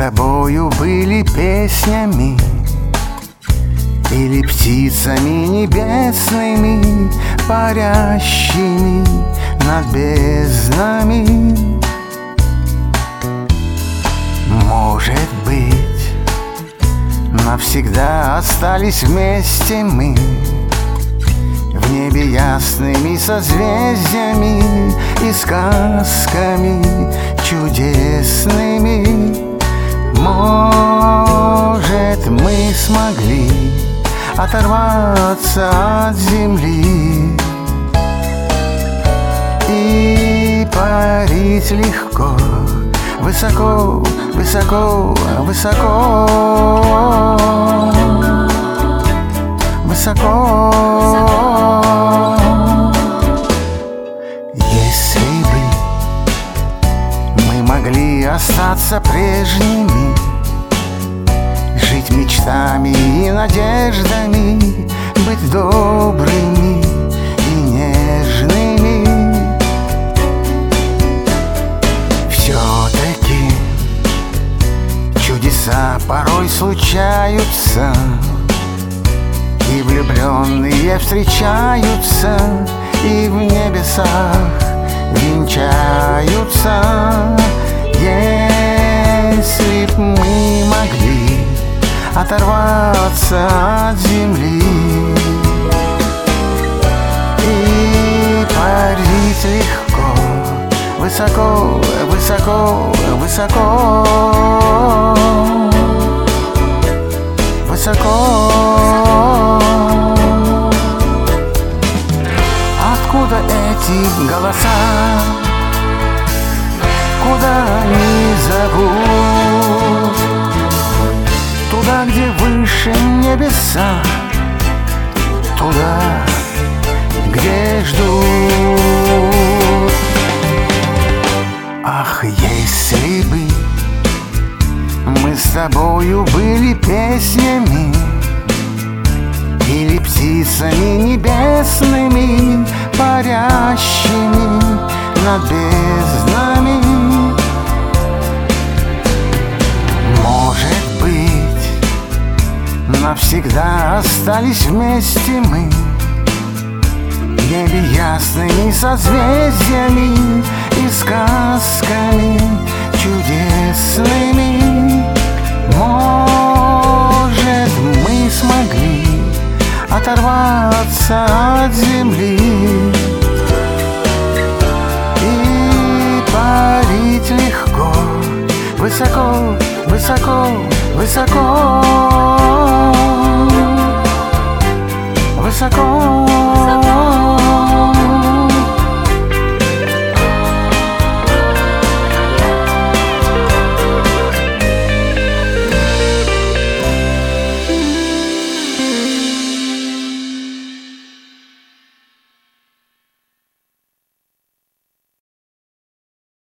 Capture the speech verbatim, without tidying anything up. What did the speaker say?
тобою были песнями или птицами небесными, парящими над безднами. Может быть, навсегда остались вместе мы в небе ясными созвездиями и сказками чудесными. Может, мы смогли оторваться от земли и парить легко, высоко, высоко, высоко, высоко. Если бы мы могли остаться прежними, жить мечтами и надеждами, быть добрыми и нежными, все-таки чудеса порой случаются, и влюбленные встречаются, и в небесах венчаются. Если б мы могли оторваться от земли и парить легко, высоко, высоко, высоко, высоко. Откуда эти голоса? Куда они зовут? Туда, где выше небеса, туда, где ждут. Ах, если бы мы с тобою были песнями или птицами небесными, парящими над безднами. Может быть, навсегда остались вместе мы в небе ясными созвездиями и сказками чудесными. Может, мы смогли оторваться от земли и парить легко, высоко, высоко, высоко, высоко.